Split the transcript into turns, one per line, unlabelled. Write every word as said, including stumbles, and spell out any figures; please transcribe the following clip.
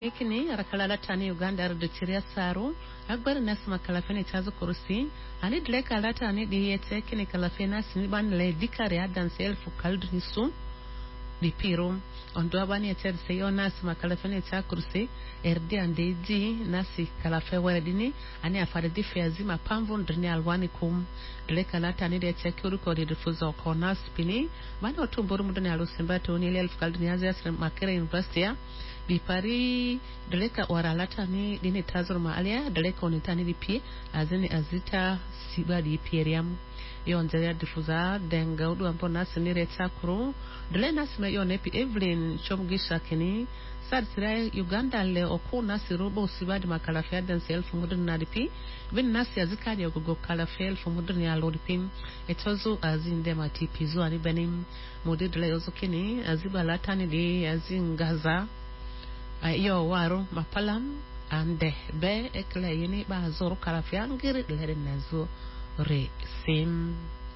Ekini rakalala tani Uganda ardu chiria saru akbar nas makalafeni chazu kurusi ani dile kalata ani diyete kini kalafena siniban le dikare adan selfu kaldrisu di piro ondo abani eter seyo nas makalafeni cha kurusi erdi andeji nasi kalafe weredini ani afaridi fiazi mapamvu ndrini alwani kum dile kalata ani diyete kuru kodi difuzo konas pini bani otumburu mudani alusimbato ni elfu kaldrini azia makere university di pari daleka waralata ni dini tazur maalia daleka onitani di pi azini azita siba di pieriam yon zaria difuza denga udu ampo nasi nire chakuru dale nasi me yon epi Evelyn chomgisha kini sad sirai Uganda le oku nasi robo siba di makalafia den selfu mudun na di pi vini nasi azika di ogogo kalafia elfu mudun ya lodi pi etozu azinde matipizu ani benim mudi dale ozo kini aziba latani di azingaza yo waru mapalam ande be ekle yini ba zoro kalafia ngiri lere nazo re sim